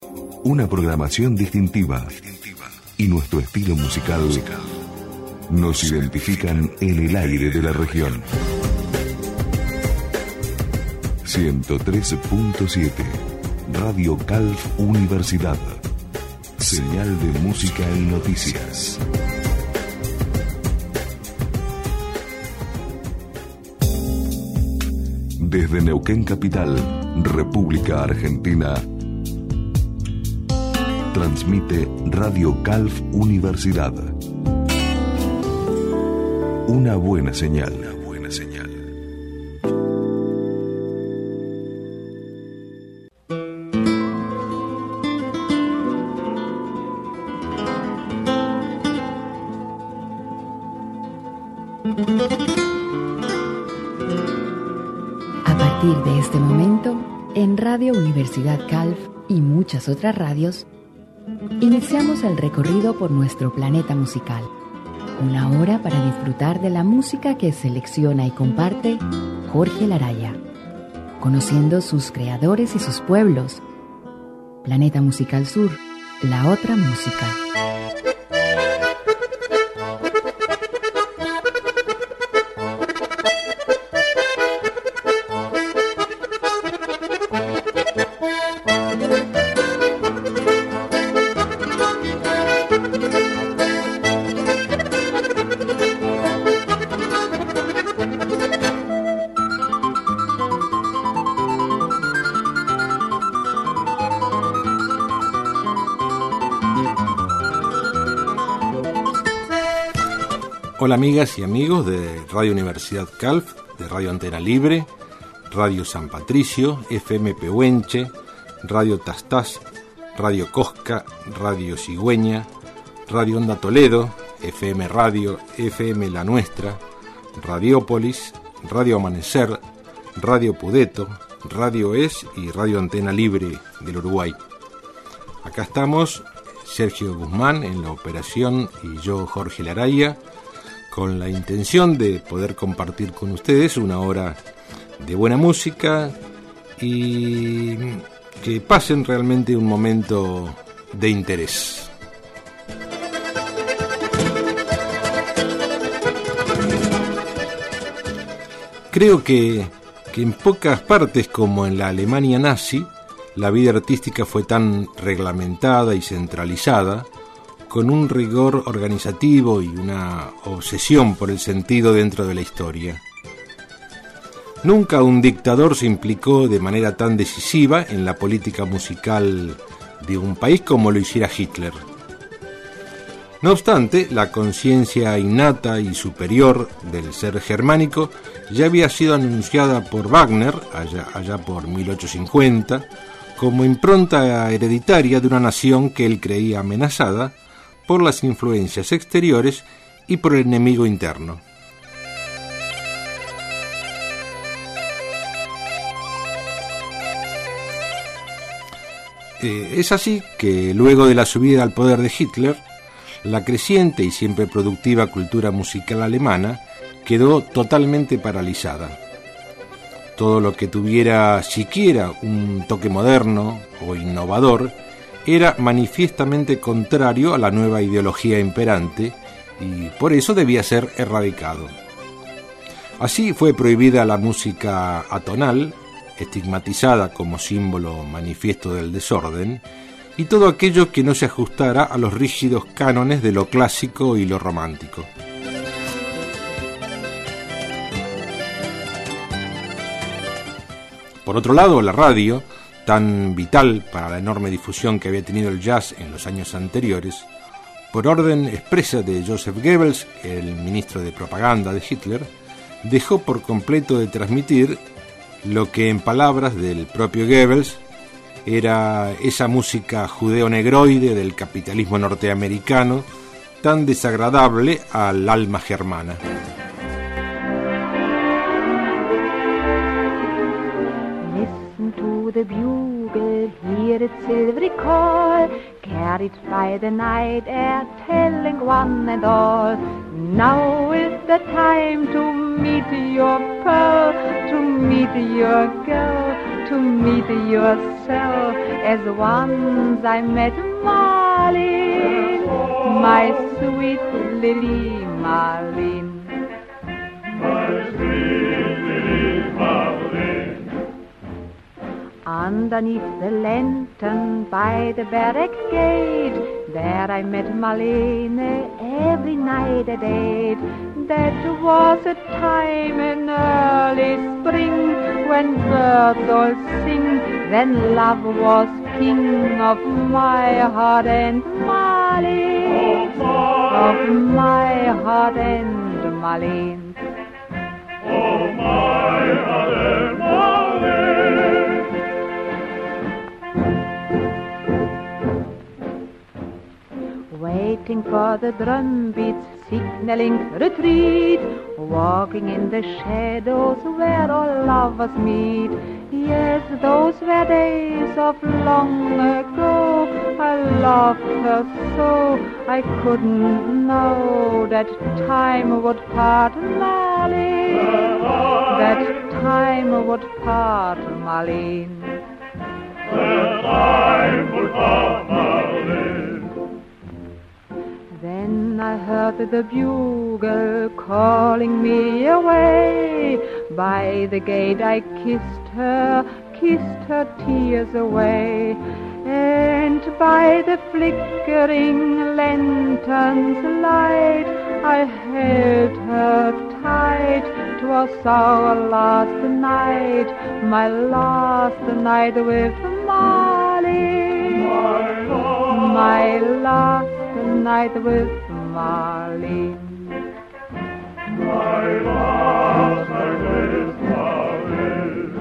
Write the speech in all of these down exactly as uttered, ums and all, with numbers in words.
Una programación distintiva y nuestro estilo musical nos identifican en el aire de la región. ciento tres punto siete Radio Calf Universidad. Señal de música y noticias. Desde Neuquén Capital, República Argentina, transmite Radio Calf Universidad. Una buena señal. Una buena señal. A partir de este momento, en Radio Universidad Calf y muchas otras radios, iniciamos el recorrido por nuestro planeta musical. Una hora para disfrutar de la música que selecciona y comparte Jorge Laraya, conociendo sus creadores y sus pueblos. Planeta Musical Sur, la otra música. Hola amigas y amigos de Radio Universidad Calf, de Radio Antena Libre, Radio San Patricio, F M Pehuenche, Radio Tastás, Radio Cosca, Radio Cigüeña, Radio Onda Toledo, F M Radio, F M La Nuestra, Radiópolis, Radio Amanecer, Radio Pudeto, Radio Es y Radio Antena Libre del Uruguay. Acá estamos, Sergio Guzmán en la operación y yo, Jorge Laraya, con la intención de poder compartir con ustedes una hora de buena música y que pasen realmente un momento de interés. Creo que, que en pocas partes como en la Alemania nazi, la vida artística fue tan reglamentada y centralizada, con un rigor organizativo y una obsesión por el sentido dentro de la historia. Nunca un dictador se implicó de manera tan decisiva en la política musical de un país como lo hiciera Hitler. No obstante, la conciencia innata y superior del ser germánico ya había sido anunciada por Wagner, allá, allá por mil ochocientos cincuenta, como impronta hereditaria de una nación que él creía amenazada por las influencias exteriores y por el enemigo interno. Eh, es así que luego de la subida al poder de Hitler, la creciente y siempre productiva cultura musical alemana quedó totalmente paralizada. Todo lo que tuviera siquiera un toque moderno o innovador era manifiestamente contrario a la nueva ideología imperante y por eso debía ser erradicado. Así fue prohibida la música atonal, estigmatizada como símbolo manifiesto del desorden, y todo aquello que no se ajustara a los rígidos cánones de lo clásico y lo romántico. Por otro lado, la radio, tan vital para la enorme difusión que había tenido el jazz en los años anteriores, por orden expresa de Joseph Goebbels, el ministro de propaganda de Hitler, dejó por completo de transmitir lo que en palabras del propio Goebbels era esa música judeo-negroide del capitalismo norteamericano tan desagradable al alma germana. The bugle, hear its silvery call, carried by the night air, telling one and all, now is the time to meet your pearl, to meet your girl, to meet yourself as once I met Marlene, my sweet Lily Marlene. My sweet Lily Marlene. Underneath the lantern by the barrack gate, there I met Marlene every night at eight. That was a time in early spring when birds all sing. Then love was king of my heart and Marlene, of my heart and Marlene. Oh, my heart and Marlene. Waiting for the drum beats, signaling retreat, walking in the shadows where all lovers meet. Yes, those were days of long ago. I loved her so, I couldn't know that time would part Marlene, that time would part Marlene. That time would part Marlene. Then I heard the bugle calling me away. By the gate I kissed her, kissed her tears away. And by the flickering lantern's light I held her tight. 'Twas our last night, my last night with Marlene, My love. my last night with Marlene. My last night with Marlene.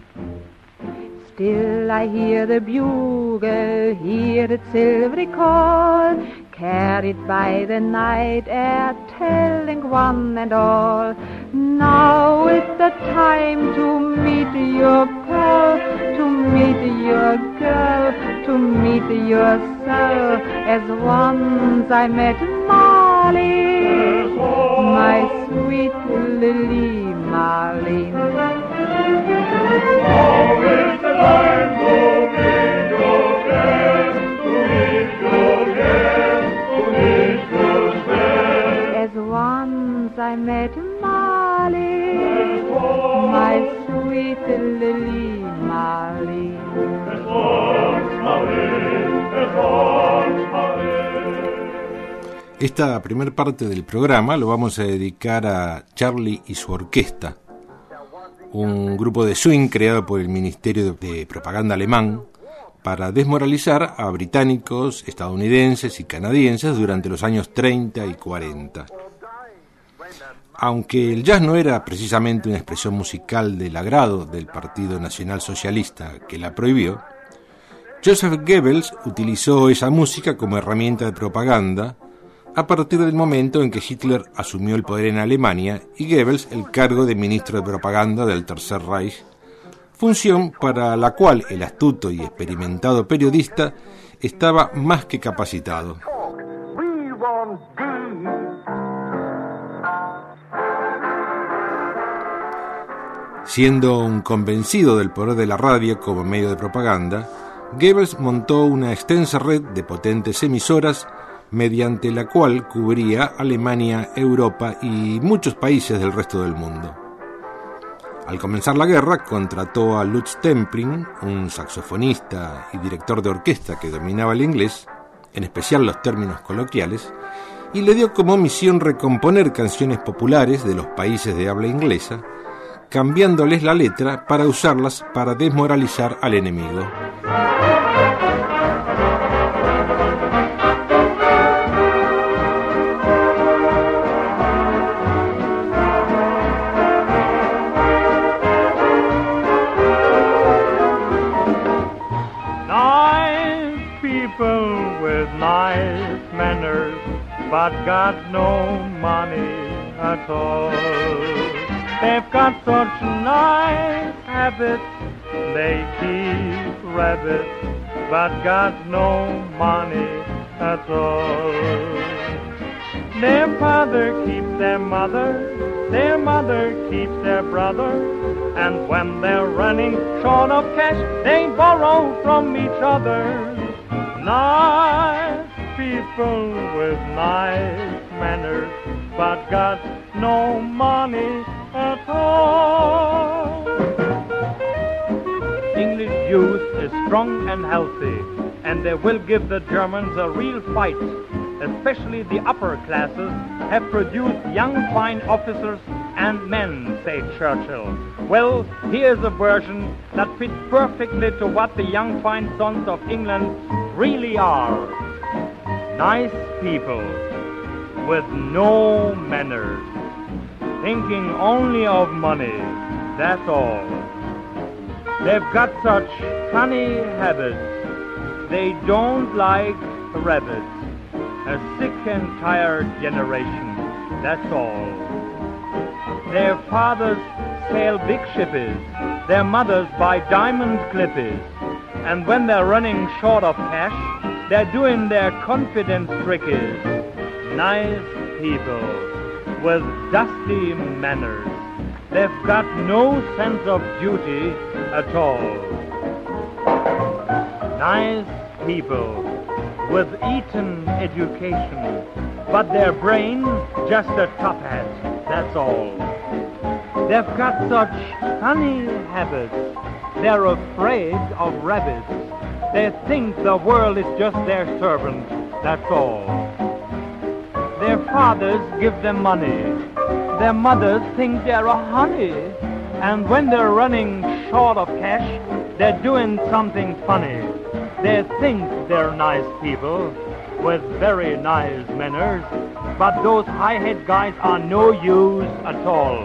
Still I hear the bugle, hear its silvery call, carried by the night air, telling one and all, now is the time to meet your pearl, to meet your girl, to meet yourself, as once I met Marlene, my sweet Lily Marlene. Now is the time to meet your girl, to meet your girl, to meet yourself. As once I met Marlene, my sweet Lily Marlene. As once Marlene, as once Marlene. Esta primer parte del programa lo vamos a dedicar a Charlie y su orquesta, un grupo de swing creado por el Ministerio de Propaganda alemán para desmoralizar a británicos, estadounidenses y canadienses durante los años treinta y cuarenta. Aunque el jazz no era precisamente una expresión musical del agrado del Partido Nacional Socialista que la prohibió, Joseph Goebbels utilizó esa música como herramienta de propaganda a partir del momento en que Hitler asumió el poder en Alemania y Goebbels el cargo de ministro de propaganda del Tercer Reich, función para la cual el astuto y experimentado periodista estaba más que capacitado. Siendo un convencido del poder de la radio como medio de propaganda, Goebbels montó una extensa red de potentes emisoras mediante la cual cubría Alemania, Europa y muchos países del resto del mundo. Al comenzar la guerra, contrató a Lutz Templing, un saxofonista y director de orquesta que dominaba el inglés, en especial los términos coloquiales, y le dio como misión recomponer canciones populares de los países de habla inglesa, cambiándoles la letra para usarlas para desmoralizar al enemigo. Nice manners, but got no money at all. They've got such nice habits, they keep rabbits, but got no money at all. Their father keeps their mother, their mother keeps their brother, And when they're running short of cash, they borrow from each other. Nice people with nice manners, but got no money at all. English youth is strong and healthy, and they will give the Germans a real fight. Especially the upper classes have produced young fine officers and men, say Churchill. Well, here's a version that fits perfectly to what the young fine sons of England really are. Nice people with no manners, thinking only of money, that's all. They've got such funny habits, they don't like rabbits. A sick and tired generation, that's all. Their fathers sail big shippies, their mothers buy diamond clippies, and when they're running short of cash, they're doing their confidence trickies. Nice people with dusty manners, they've got no sense of duty at all. Nice people with Eton education, but their brain just a top hat, that's all. They've got such funny habits, they're afraid of rabbits. They think the world is just their servant, that's all. Their fathers give them money, their mothers think they're a honey, and when they're running short of cash, they're doing something funny. They think they're nice people with very nice manners, but those high-head guys are no use at all.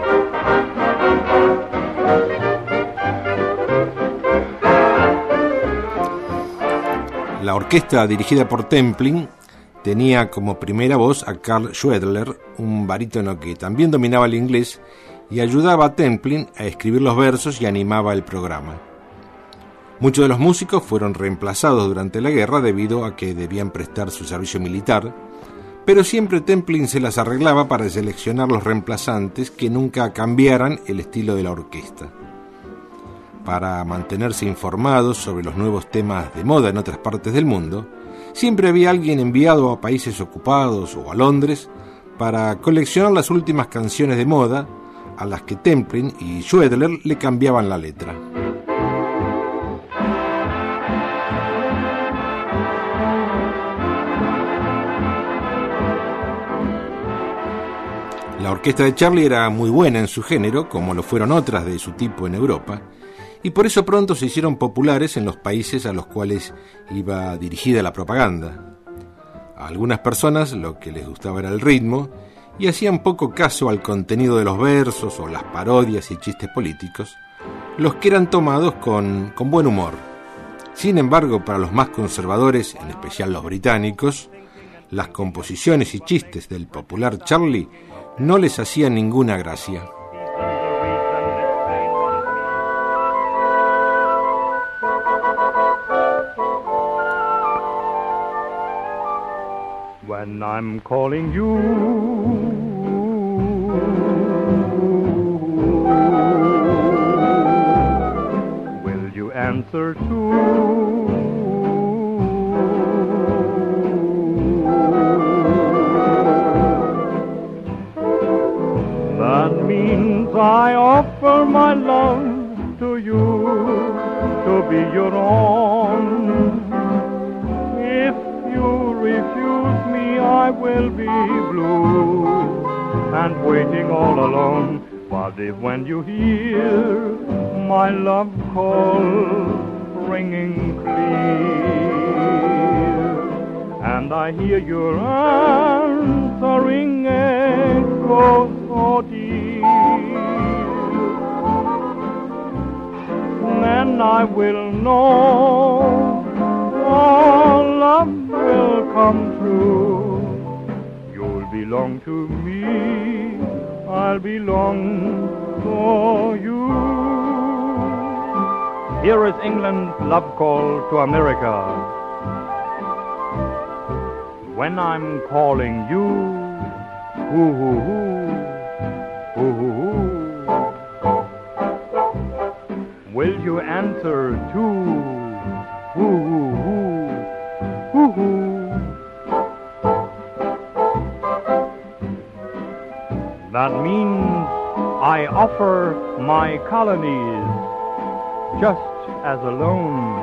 La orquesta dirigida por Templin tenía como primera voz a Carl Schwedler, un barítono que también dominaba el inglés y ayudaba a Templin a escribir los versos y animaba el programa. Muchos de los músicos fueron reemplazados durante la guerra debido a que debían prestar su servicio militar, pero siempre Templin se las arreglaba para seleccionar los reemplazantes que nunca cambiaran el estilo de la orquesta. Para mantenerse informados sobre los nuevos temas de moda en otras partes del mundo, siempre había alguien enviado a países ocupados o a Londres para coleccionar las últimas canciones de moda a las que Templin y Schwedler le cambiaban la letra. La orquesta de Charlie era muy buena en su género, como lo fueron otras de su tipo en Europa, y por eso pronto se hicieron populares en los países a los cuales iba dirigida la propaganda. A algunas personas lo que les gustaba era el ritmo, y hacían poco caso al contenido de los versos o las parodias y chistes políticos, los que eran tomados con, con buen humor. Sin embargo, para los más conservadores, en especial los británicos, las composiciones y chistes del popular Charlie no les hacía ninguna gracia. When I'm calling you, will you answer too? That means I offer my love to you, to be your own. If you refuse me, I will be blue and waiting all alone. But if when you hear my love call ringing clear, and I hear your answering echo so dear, then I will know all love will come true. You'll belong to me, I'll belong for you. Here is England's love call to America. When I'm calling you, ooh, ooh, ooh, ooh, ooh. you answer too. Woo, woo, woo, woo, woo. That means I offer my colonies just as a loan.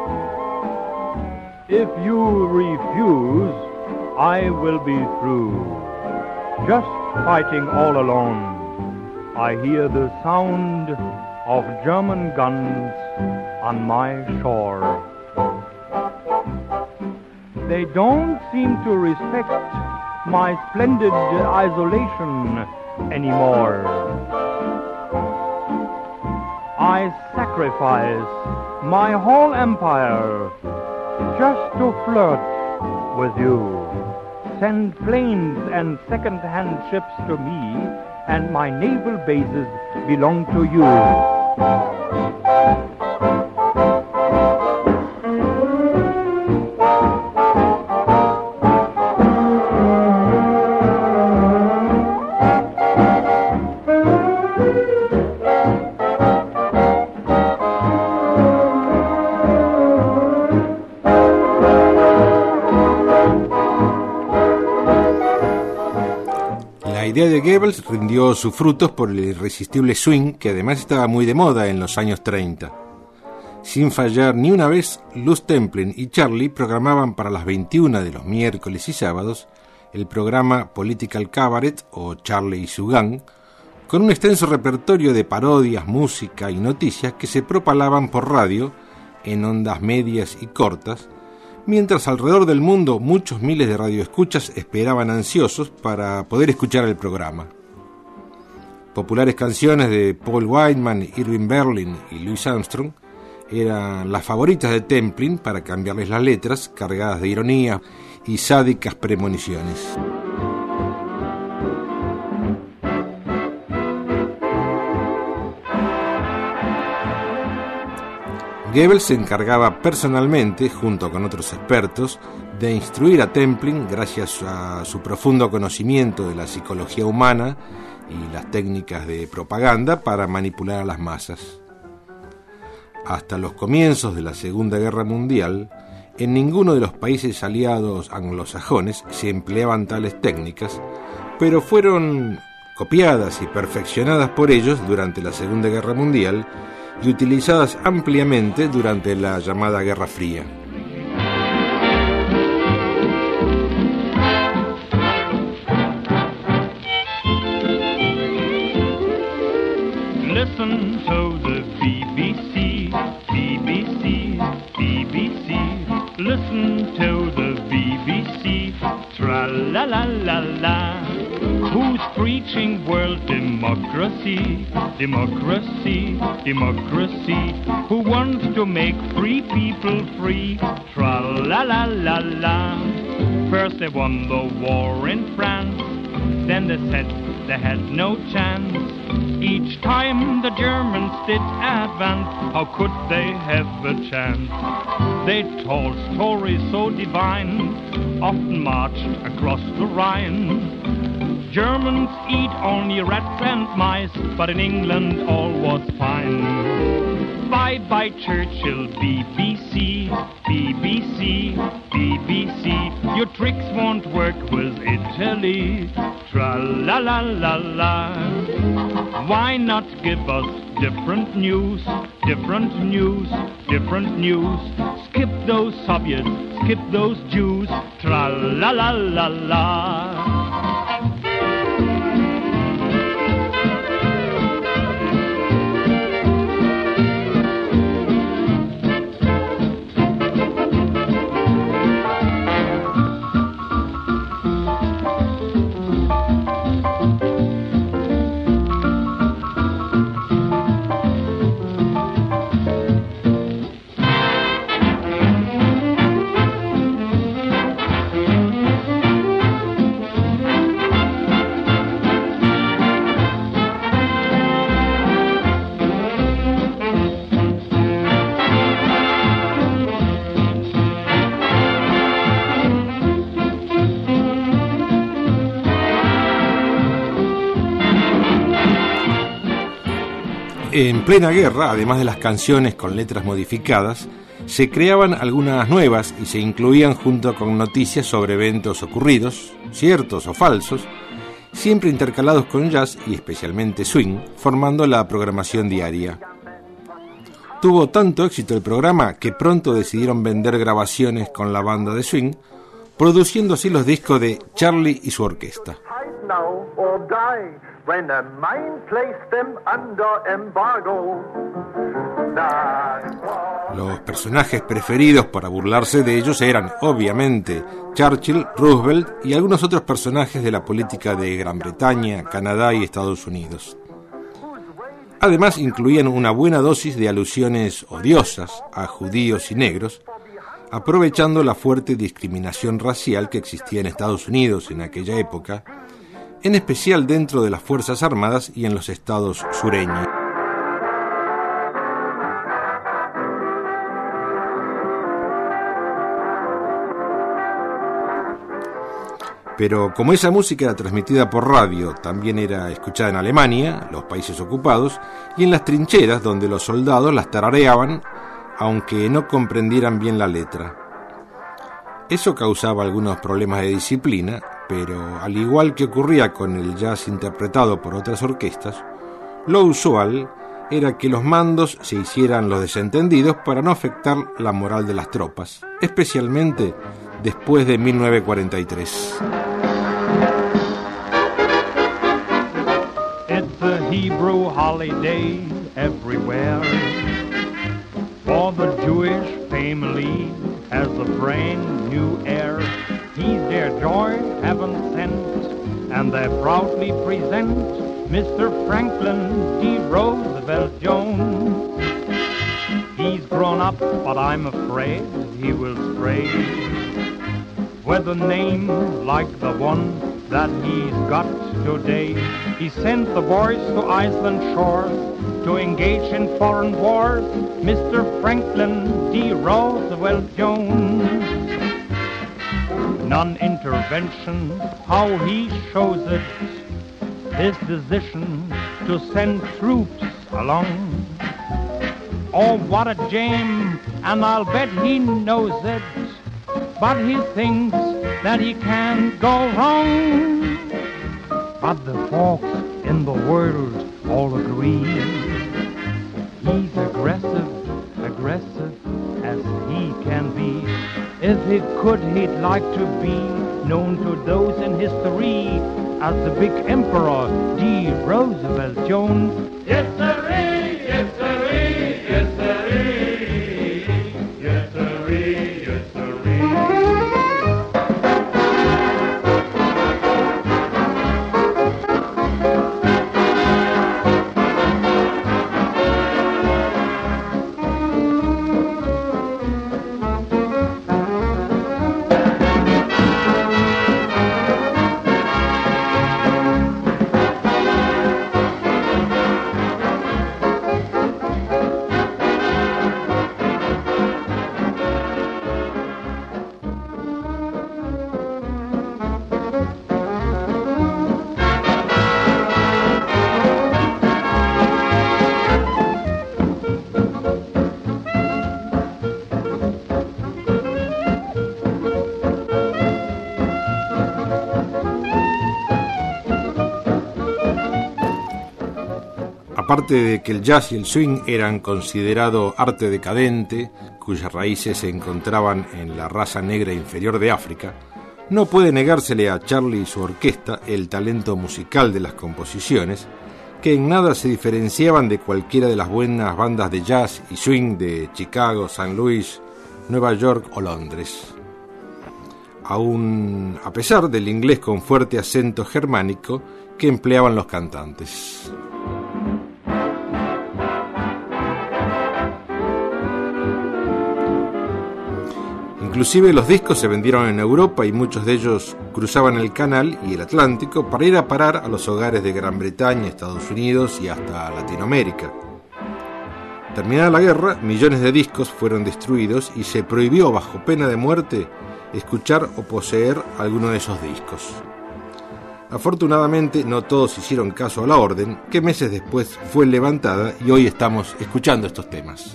If you refuse, I will be through, just fighting all alone. I hear the sound of German guns on my shore. They don't seem to respect my splendid isolation anymore. I sacrifice my whole empire just to flirt with you. Send planes and second-hand ships to me, and my naval bases belong to you. La idea de Goebbels rindió sus frutos por el irresistible swing, que además estaba muy de moda en los años treinta. Sin fallar ni una vez, Luz Templin y Charlie programaban para las veintiuna de los miércoles y sábados el programa Political Cabaret, o Charlie y su gang, con un extenso repertorio de parodias, música y noticias que se propalaban por radio en ondas medias y cortas, mientras alrededor del mundo muchos miles de radioescuchas esperaban ansiosos para poder escuchar el programa. Populares canciones de Paul Whiteman, Irving Berlin y Louis Armstrong eran las favoritas de Templin para cambiarles las letras, cargadas de ironía y sádicas premoniciones. Goebbels se encargaba personalmente, junto con otros expertos, de instruir a Templin gracias a su profundo conocimiento de la psicología humana y las técnicas de propaganda para manipular a las masas. Hasta los comienzos de la Segunda Guerra Mundial, en ninguno de los países aliados anglosajones se empleaban tales técnicas, pero fueron copiadas y perfeccionadas por ellos durante la Segunda Guerra Mundial y utilizadas ampliamente durante la llamada Guerra Fría. Listen to the B B C, B B C, B B C. Listen to the B B C, tra-la-la-la-la. Who's preaching world democracy, democracy, democracy? Who wants to make free people free, tra-la-la-la-la. First they won the war in France, then they said they had no chance. Each time the Germans did advance, how could they have a chance? They told stories so divine, often marched across the Rhine. Germans eat only rats and mice, but in England all was fine. Bye-bye Churchill, B B C, B B C, B B C. Your tricks won't work with Italy, tra-la-la-la-la. Why not give us different news, different news, different news? Skip those Soviets, skip those Jews, tra-la-la-la-la. En plena guerra, además de las canciones con letras modificadas, se creaban algunas nuevas y se incluían junto con noticias sobre eventos ocurridos, ciertos o falsos, siempre intercalados con jazz y especialmente swing, formando la programación diaria. Tuvo tanto éxito el programa que pronto decidieron vender grabaciones con la banda de swing, produciendo así los discos de Charlie y su orquesta. Los personajes preferidos para burlarse de ellos eran, obviamente, Churchill, Roosevelt y algunos otros personajes de la política de Gran Bretaña, Canadá y Estados Unidos. Además, incluían una buena dosis de alusiones odiosas a judíos y negros, aprovechando la fuerte discriminación racial que existía en Estados Unidos en aquella época, en especial dentro de las Fuerzas Armadas y en los estados sureños. Pero como esa música transmitida por radio también era escuchada en Alemania, los países ocupados, y en las trincheras donde los soldados las tarareaban, aunque no comprendieran bien la letra. Eso causaba algunos problemas de disciplina, pero al igual que ocurría con el jazz interpretado por otras orquestas, lo usual era que los mandos se hicieran los desentendidos para no afectar la moral de las tropas, especialmente después de mil novecientos cuarenta y tres. It's a Hebrew holiday everywhere, for the Jewish family has a brand new heir. He's their joy heaven sent, and they proudly present Mister Franklin D. Roosevelt Jones. He's grown up, but I'm afraid he will stray with a name like the one that he's got today. He sent the boys to Iceland shores to engage in foreign wars, Mister Franklin D. Roosevelt Jones. Non-intervention, how he shows it, his decision to send troops along. Oh, what a jam, and I'll bet he knows it, but he thinks that he can't go wrong. But the folks in the world all agree he's aggressive, aggressive as he can be. If he could, he'd like to be known to those in history as the big emperor D. Roosevelt Jones. Yes, sirree, yes, sirree, yes, sirree, yes, sirree, yes, sirree. Aparte de que el jazz y el swing eran considerado arte decadente, cuyas raíces se encontraban en la raza negra inferior de África, no puede negársele a Charlie y su orquesta el talento musical de las composiciones, que en nada se diferenciaban de cualquiera de las buenas bandas de jazz y swing de Chicago, San Luis, Nueva York o Londres. Aún a pesar del inglés con fuerte acento germánico que empleaban los cantantes. Inclusive los discos se vendieron en Europa y muchos de ellos cruzaban el Canal y el Atlántico para ir a parar a los hogares de Gran Bretaña, Estados Unidos y hasta Latinoamérica. Terminada la guerra, millones de discos fueron destruidos y se prohibió bajo pena de muerte escuchar o poseer alguno de esos discos. Afortunadamente no todos hicieron caso a la orden, que meses después fue levantada y hoy estamos escuchando estos temas.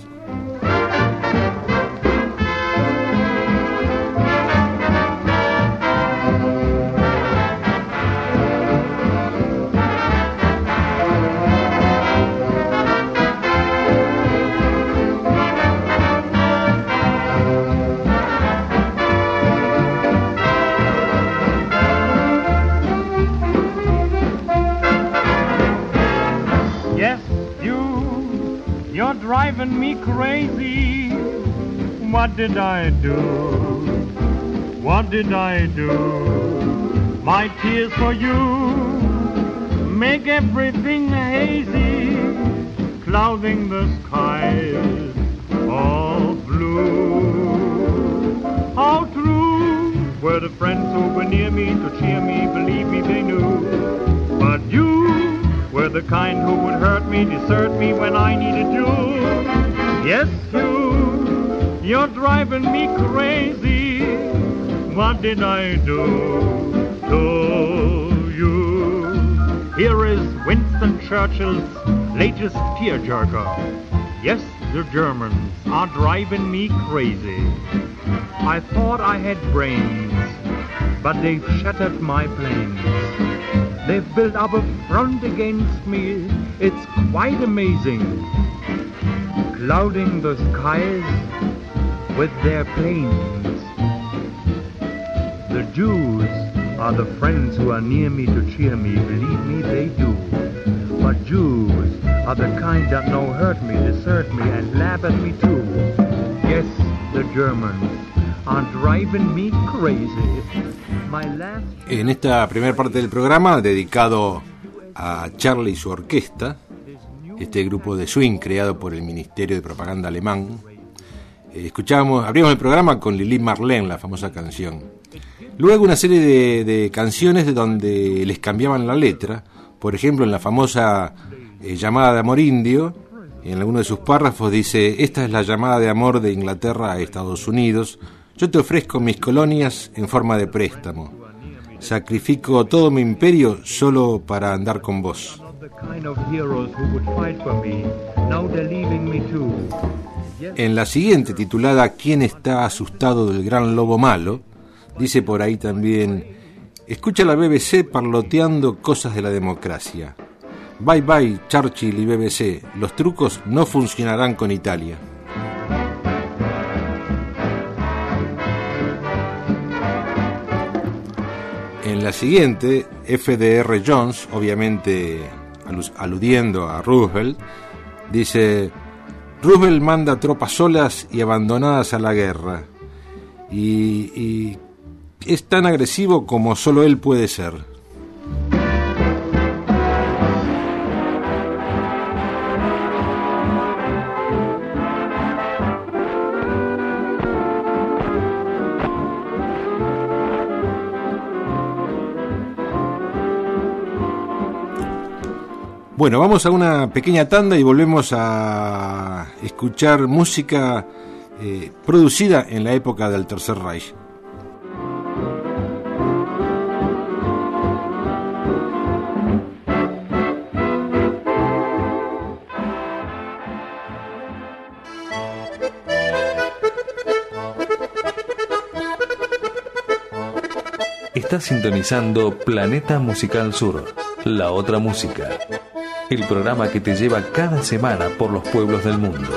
Driving me crazy. What did I do? What did I do? My tears for you make everything hazy, clouding the skies all blue. How true were the friends who were near me to cheer me, believe me they knew. But you were the kind who would hurt me, desert me when I needed you. Yes, you, you're driving me crazy. What did I do to you? Here is Winston Churchill's latest tearjerker. Yes, the Germans are driving me crazy. I thought I had brains, but they've shattered my planes. They've built up a front against me, it's quite amazing. Clouding the skies with their planes. The Jews are the friends who are near me to cheer me, believe me they do. But Jews are the kind that no hurt me, desert me and laugh at me too. Yes, the Germans are driving me crazy. En esta primera parte del programa, dedicado a Charlie y su orquesta, este grupo de swing creado por el Ministerio de Propaganda alemán, eh, escuchábamos, abrimos el programa con Lili Marlene, la famosa canción. Luego una serie de, de canciones de donde les cambiaban la letra, por ejemplo en la famosa eh, llamada de amor indio, en alguno de sus párrafos dice: esta es la llamada de amor de Inglaterra a Estados Unidos. Yo te ofrezco mis colonias en forma de préstamo. Sacrifico todo mi imperio solo para andar con vos. En la siguiente, titulada ¿Quién está asustado del gran lobo malo?, dice por ahí también: escucha la B B C parloteando cosas de la democracia. Bye bye Churchill y B B C, los trucos no funcionarán con Italia. En la siguiente, F D R Jones, obviamente aludiendo a Roosevelt, dice: Roosevelt manda tropas solas y abandonadas a la guerra, y, y es tan agresivo como solo él puede ser. Bueno, vamos a una pequeña tanda y volvemos a escuchar música eh, producida en la época del Tercer Reich. Estás sintonizando Planeta Musical Sur, la otra música. El programa que te lleva cada semana por los pueblos del mundo.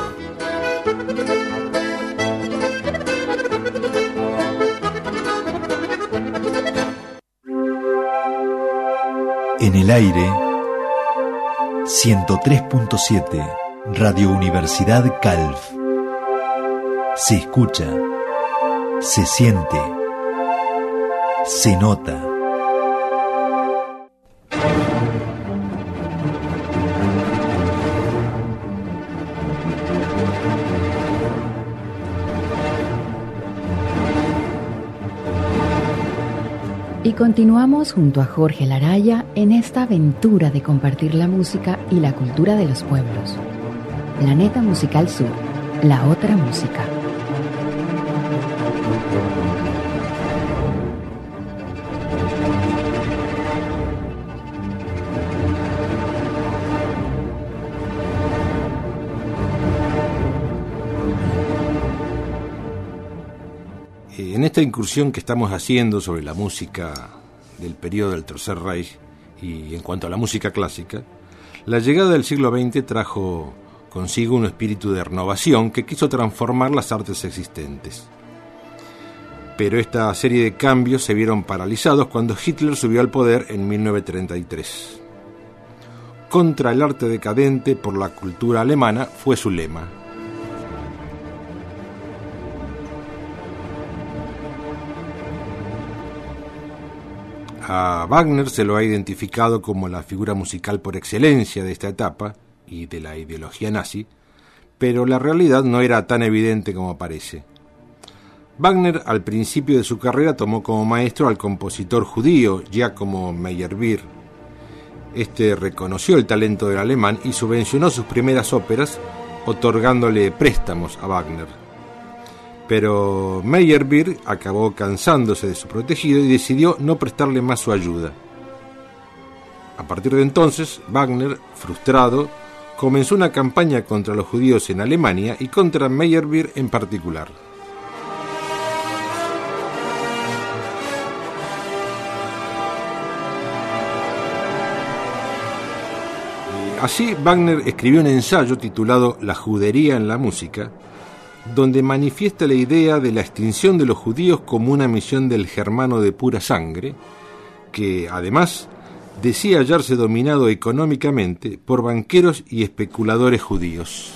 En el aire, ciento tres punto siete, Radio Universidad Calf. Se escucha, se siente, se nota. Y continuamos junto a Jorge Laraya en esta aventura de compartir la música y la cultura de los pueblos. Planeta Musical Sur, la otra música. en esta incursión que estamos haciendo sobre la música del periodo del Tercer Reich y en cuanto a la música clásica, la llegada del siglo veinte trajo consigo un espíritu de renovación que quiso transformar las artes existentes. Pero esta serie de cambios se vieron paralizados cuando Hitler subió al poder en mil novecientos treinta y tres. Contra el arte decadente por la cultura alemana fue su lema. A Wagner se lo ha identificado como la figura musical por excelencia de esta etapa y de la ideología nazi, pero la realidad no era tan evidente como parece. Wagner, al principio de su carrera, tomó como maestro al compositor judío Giacomo Meyerbeer. Este reconoció el talento del alemán y subvencionó sus primeras óperas, otorgándole préstamos a Wagner. Pero Meyerbeer acabó cansándose de su protegido y decidió no prestarle más su ayuda. A partir de entonces, Wagner, frustrado, comenzó una campaña contra los judíos en Alemania y contra Meyerbeer en particular. Así, Wagner escribió un ensayo titulado La judería en la música, donde manifiesta la idea de la extinción de los judíos como una misión del germano de pura sangre, que, además, decía hallarse dominado económicamente por banqueros y especuladores judíos.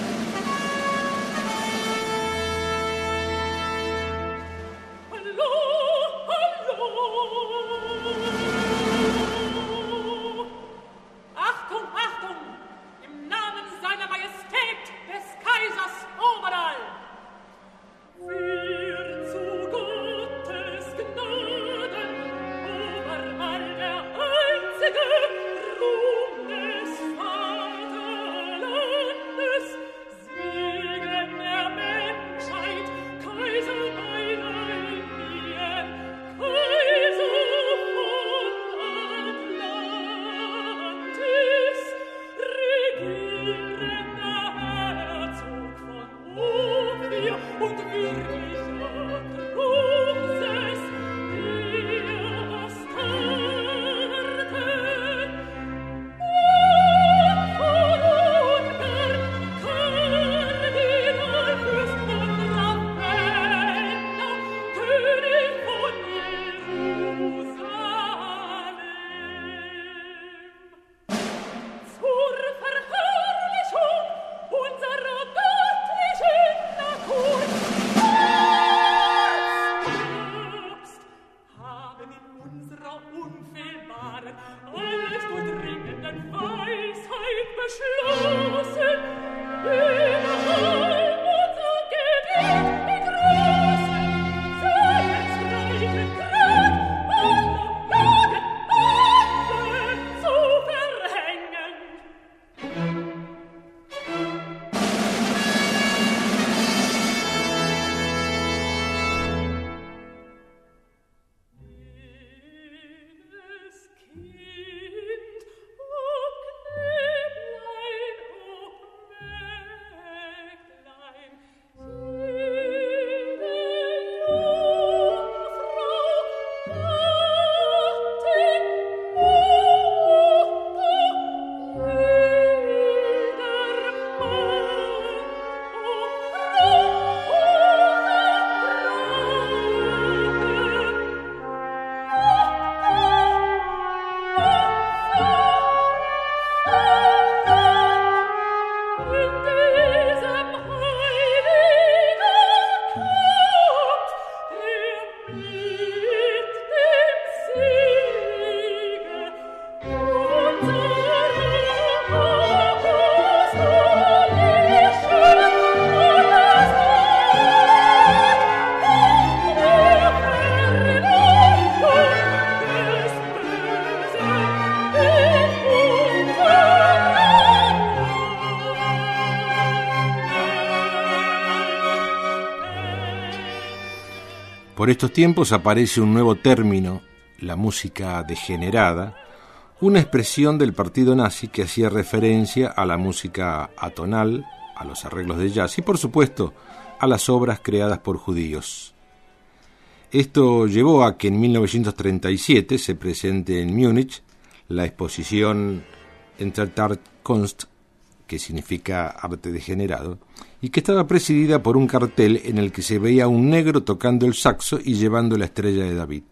Por estos tiempos aparece un nuevo término, la música degenerada, una expresión del partido nazi que hacía referencia a la música atonal, a los arreglos de jazz y, por supuesto, a las obras creadas por judíos. Esto llevó a que en mil novecientos treinta y siete se presente en Múnich la exposición Entertainment Kunst, que significa arte degenerado, y que estaba presidida por un cartel en el que se veía a un negro tocando el saxo y llevando la estrella de David.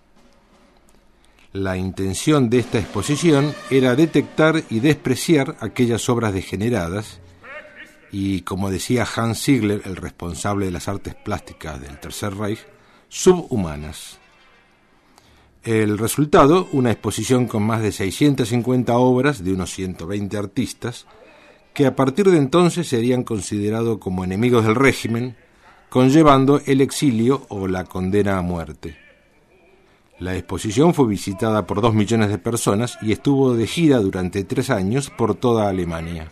La intención de esta exposición era detectar y despreciar aquellas obras degeneradas y, como decía Hans Ziegler, el responsable de las artes plásticas del Tercer Reich, subhumanas. El resultado, una exposición con más de seiscientas cincuenta obras de unos ciento veinte artistas, que a partir de entonces serían considerados como enemigos del régimen, conllevando el exilio o la condena a muerte. La exposición fue visitada por dos millones de personas y estuvo de gira durante tres años por toda Alemania.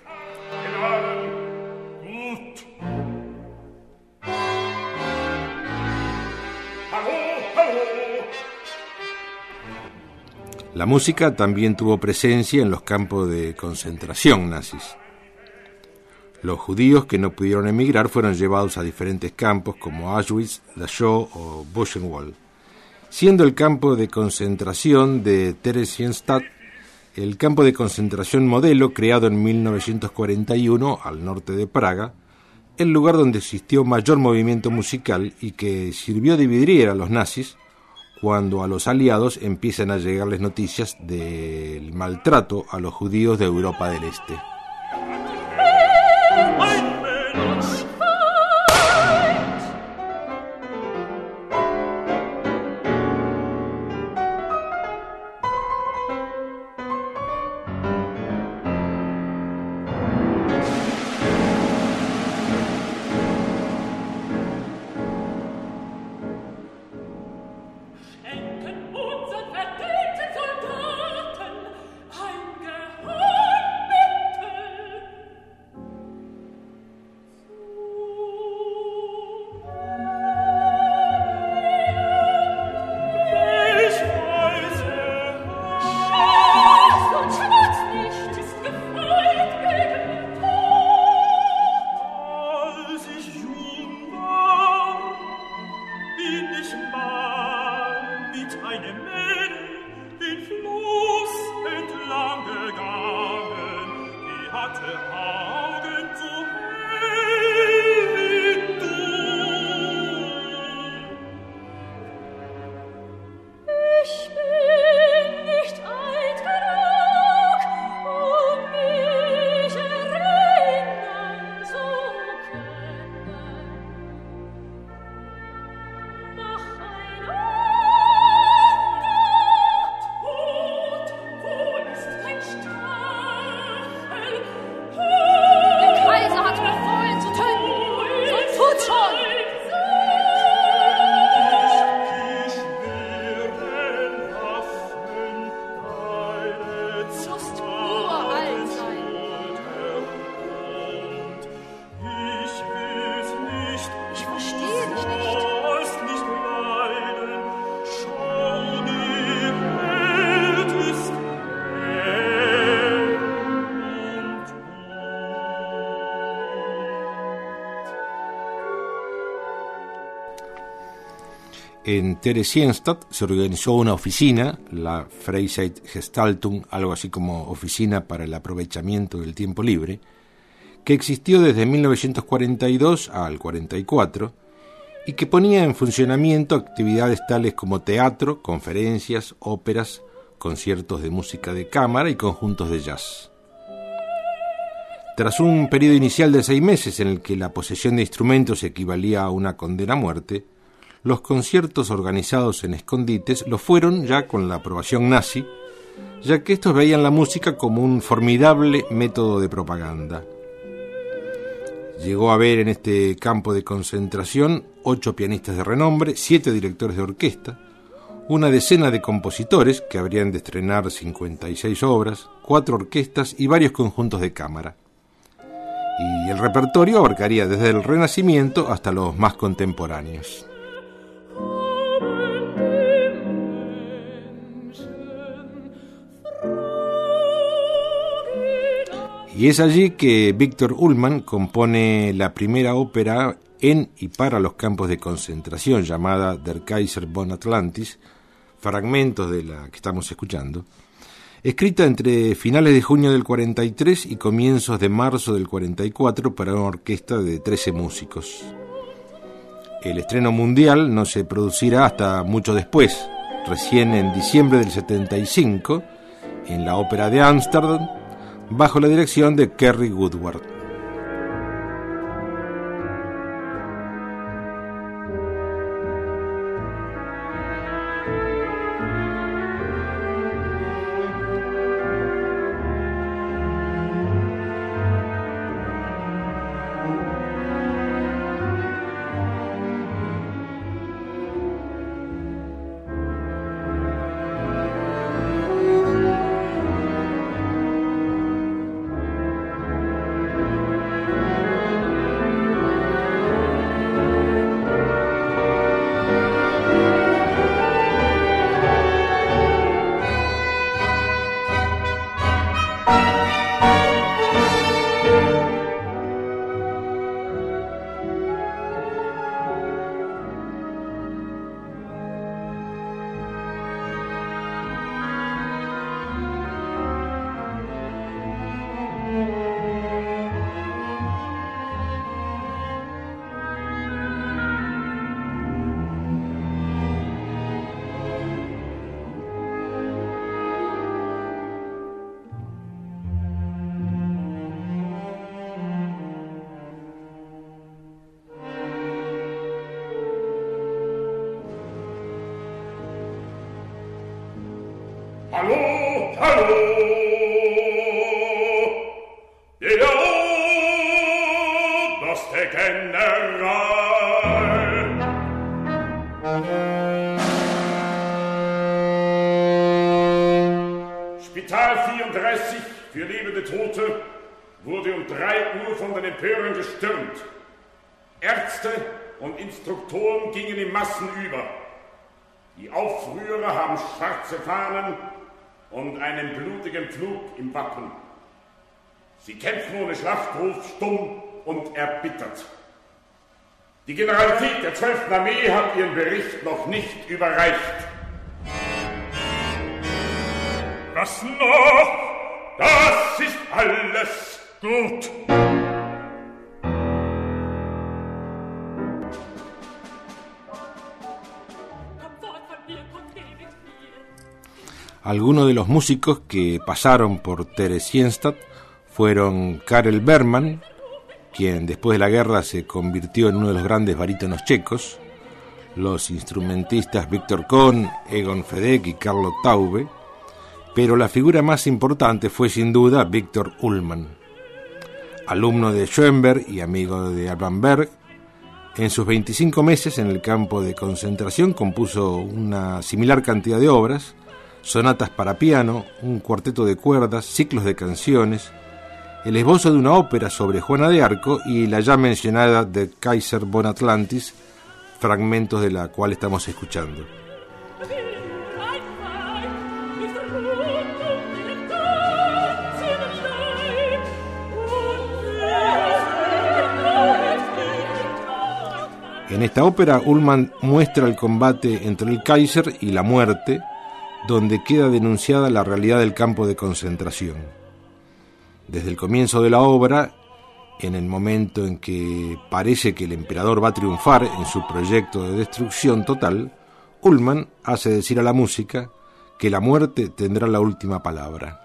La música también tuvo presencia en los campos de concentración nazis. Los judíos que no pudieron emigrar fueron llevados a diferentes campos como Auschwitz, Dachau o Buchenwald. Siendo el campo de concentración de Theresienstadt el campo de concentración modelo creado en mil novecientos cuarenta y uno al norte de Praga, el lugar donde existió mayor movimiento musical y que sirvió de vidriera a los nazis cuando a los aliados empiezan a llegarles noticias del maltrato a los judíos de Europa del Este. En Theresienstadt se organizó una oficina, la Freizeitgestaltung, algo así como oficina para el aprovechamiento del tiempo libre, que existió desde mil novecientos cuarenta y dos al cuarenta y cuatro y que ponía en funcionamiento actividades tales como teatro, conferencias, óperas, conciertos de música de cámara y conjuntos de jazz. Tras un periodo inicial de seis meses en el que la posesión de instrumentos equivalía a una condena a muerte, los conciertos organizados en escondites lo fueron ya con la aprobación nazi, ya que estos veían la música como un formidable método de propaganda. Llegó a haber en este campo de concentración ocho pianistas de renombre, siete directores de orquesta, una decena de compositores que habrían de estrenar cincuenta y seis obras, cuatro orquestas y varios conjuntos de cámara. Y el repertorio abarcaría desde el Renacimiento hasta los más contemporáneos. Y Y es allí que Victor Ullmann compone la primera ópera en y para los campos de concentración, llamada Der Kaiser von Atlantis, fragmentos de la que estamos escuchando, escrita entre finales de junio del cuarenta y tres y comienzos de marzo del cuarenta y cuatro para una orquesta de trece músicos. El estreno mundial no se producirá hasta mucho después, recién en diciembre del setenta y cinco, en la Ópera de Ámsterdam, bajo la dirección de Kerry Woodward. Hallo, hallo, der oberste General. Spital vierunddreißig für lebende Tote wurde um drei Uhr von den Empörern gestürmt. Ärzte und Instruktoren gingen in Massen über. Die Aufrührer haben schwarze Fahnen und einen blutigen Pflug im Wappen. Sie kämpfen ohne Schlachtruf, stumm und erbittert. Die Generalität der zwölften Armee hat ihren Bericht noch nicht überreicht. Was noch? Das ist alles gut. Algunos de los músicos que pasaron por Theresienstadt fueron Karel Bergman, quien después de la guerra se convirtió en uno de los grandes barítonos checos, los instrumentistas Victor Kohn, Egon Fedek y Carlo Taube, pero la figura más importante fue sin duda Victor Ullmann. Alumno de Schoenberg y amigo de Alban Berg, en sus veinticinco meses en el campo de concentración compuso una similar cantidad de obras, sonatas para piano, un cuarteto de cuerdas, ciclos de canciones, el esbozo de una ópera sobre Juana de Arco y la ya mencionada Der Kaiser von Atlantis, fragmentos de la cual estamos escuchando. En esta ópera, Ullmann muestra el combate entre el Kaiser y la muerte, donde queda denunciada la realidad del campo de concentración. Desde el comienzo de la obra, en el momento en que parece que el emperador va a triunfar en su proyecto de destrucción total, Ullmann hace decir a la música que la muerte tendrá la última palabra.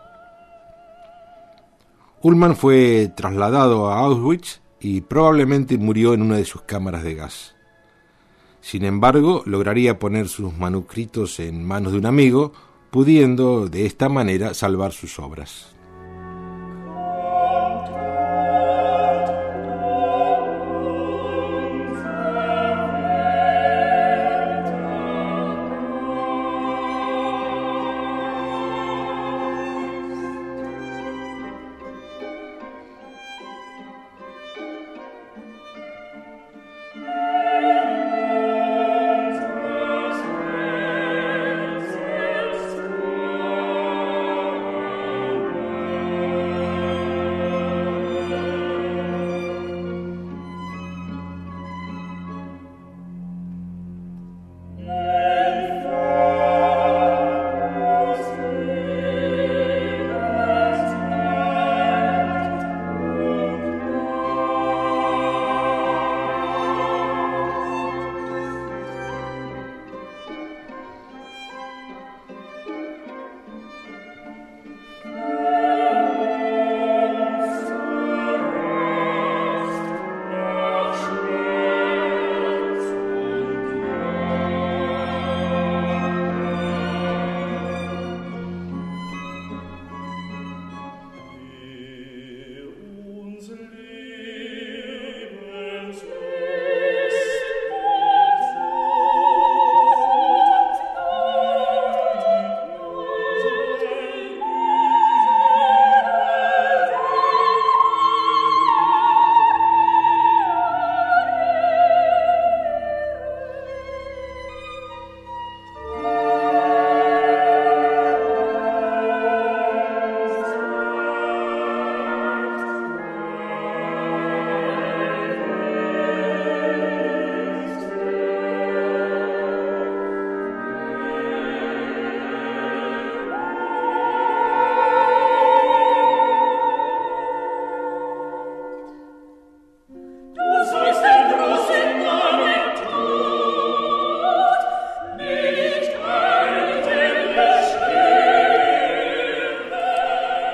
Ullmann fue trasladado a Auschwitz y probablemente murió en una de sus cámaras de gas. Sin embargo, lograría poner sus manuscritos en manos de un amigo, pudiendo de esta manera salvar sus obras.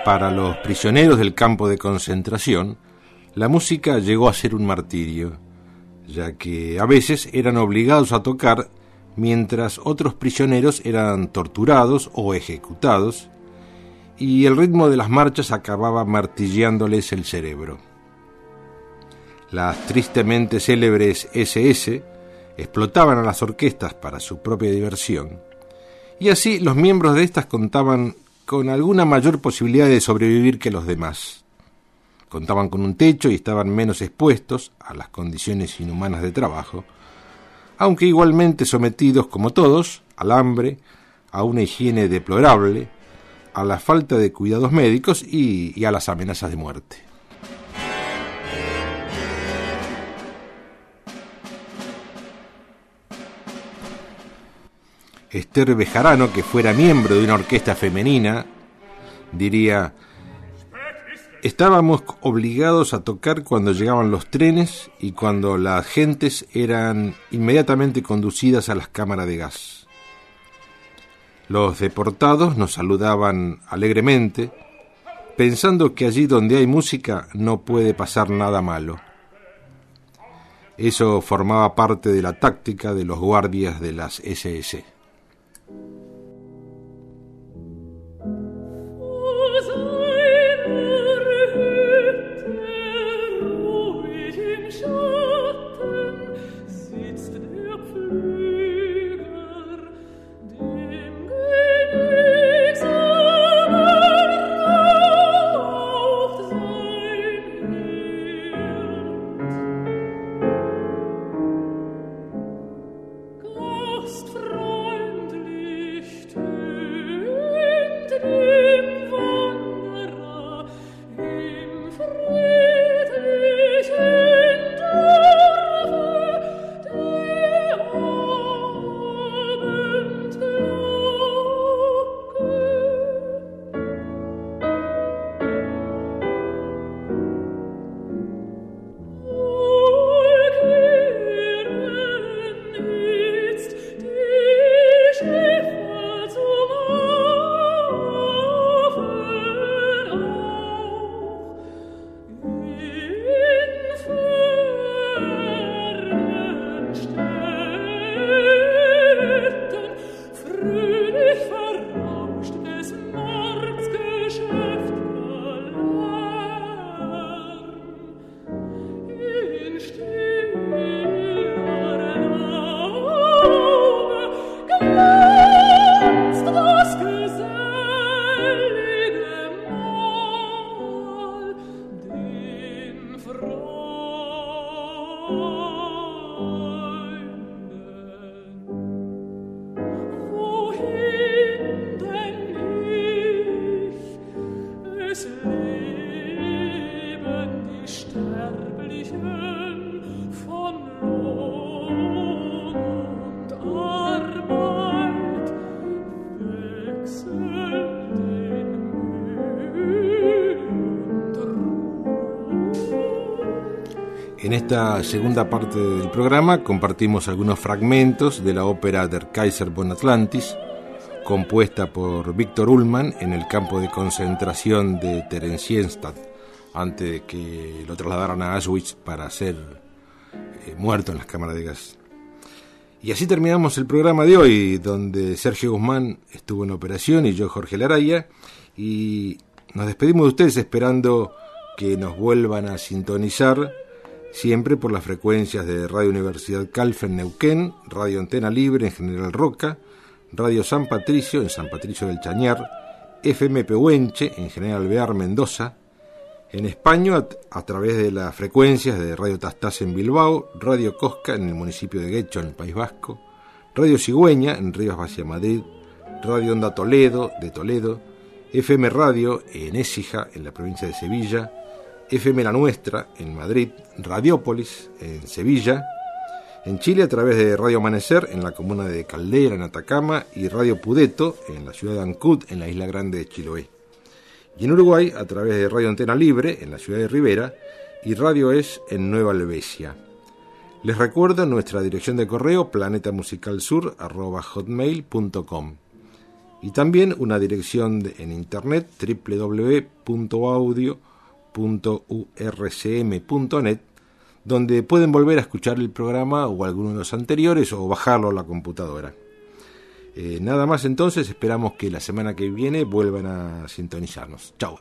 Para los prisioneros del campo de concentración, la música llegó a ser un martirio, ya que a veces eran obligados a tocar mientras otros prisioneros eran torturados o ejecutados, y el ritmo de las marchas acababa martilleándoles el cerebro. Las tristemente célebres ese ese explotaban a las orquestas para su propia diversión, y así los miembros de estas contaban con alguna mayor posibilidad de sobrevivir que los demás. Contaban con un techo y estaban menos expuestos a las condiciones inhumanas de trabajo, aunque igualmente sometidos, como todos, al hambre, a una higiene deplorable, a la falta de cuidados médicos y, y a las amenazas de muerte. Esther Bejarano, que fuera miembro de una orquesta femenina, diría: estábamos obligados a tocar cuando llegaban los trenes y cuando las gentes eran inmediatamente conducidas a las cámaras de gas. Los deportados nos saludaban alegremente, pensando que allí donde hay música no puede pasar nada malo. Eso formaba parte de la táctica de los guardias de las ese ese. En esta segunda parte del programa compartimos algunos fragmentos de la ópera Der Kaiser von Atlantis, compuesta por Viktor Ullmann en el campo de concentración de Theresienstadt, antes de que lo trasladaran a Auschwitz para ser eh, muerto en las cámaras de gas. Y así terminamos el programa de hoy, donde Sergio Guzmán estuvo en operación y yo, Jorge Laraya, y nos despedimos de ustedes esperando que nos vuelvan a sintonizar siempre por las frecuencias de Radio Universidad Calf en Neuquén, Radio Antena Libre en General Roca, Radio San Patricio en San Patricio del Chañar, F M Pehuenche en General Alvear, Mendoza, en España a, a través de las frecuencias de Radio Tastás en Bilbao, Radio Cosca en el municipio de Guecho, en el País Vasco, Radio Cigüeña en Rivas Vacia, Madrid, Radio Onda Toledo de Toledo, F M Radio en Écija, en la provincia de Sevilla, F M La Nuestra en Madrid, Radiópolis en Sevilla, en Chile a través de Radio Amanecer en la comuna de Caldera, en Atacama, y Radio Pudeto en la ciudad de Ancud, en la isla grande de Chiloé. Y en Uruguay a través de Radio Antena Libre en la ciudad de Rivera y Radio Es en Nueva Helvecia. Les recuerdo nuestra dirección de correo planetamusicalsur arroba hotmail punto com. y también una dirección de, en internet doble u doble u doble u punto audio punto u r c m punto net, donde pueden volver a escuchar el programa o alguno de los anteriores o bajarlo a la computadora. Eh, nada más entonces, esperamos que la semana que viene vuelvan a sintonizarnos. Chao.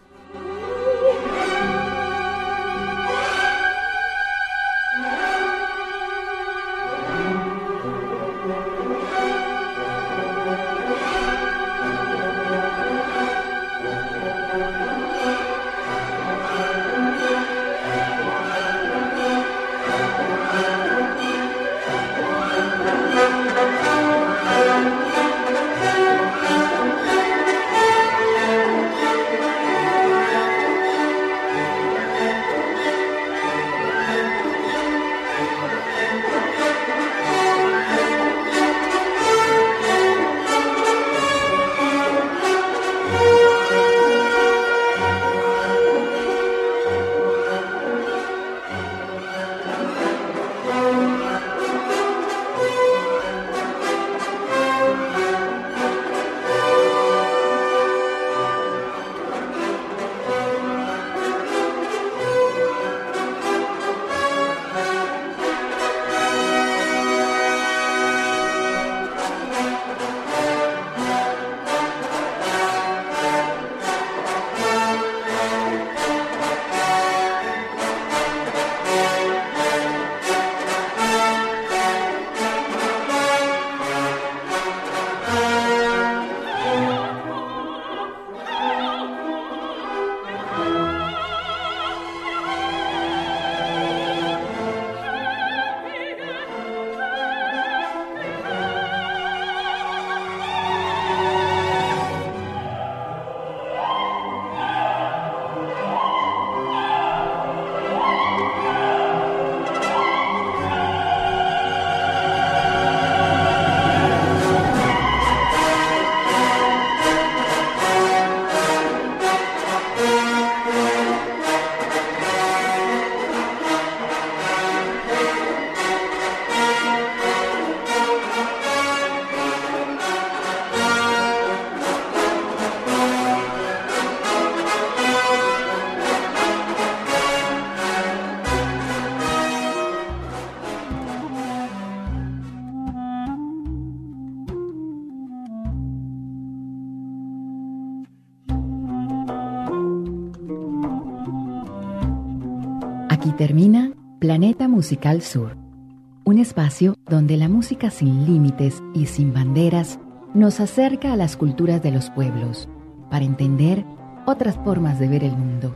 Aquí termina Planeta Musical Sur, un espacio donde la música sin límites y sin banderas nos acerca a las culturas de los pueblos para entender otras formas de ver el mundo.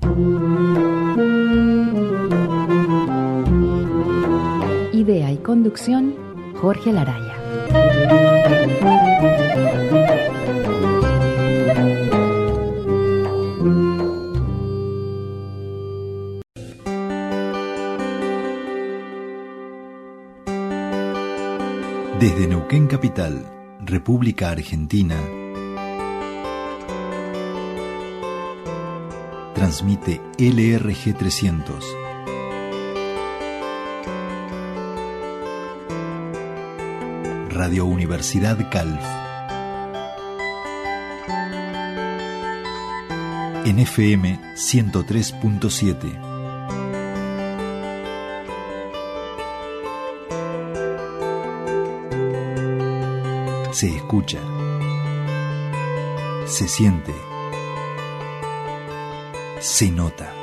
Idea y conducción, Jorge Laraya. Desde Neuquén Capital, República Argentina, transmite L R G trescientos. Radio Universidad Calf. En F M ciento tres punto siete. Se escucha, se siente, se nota.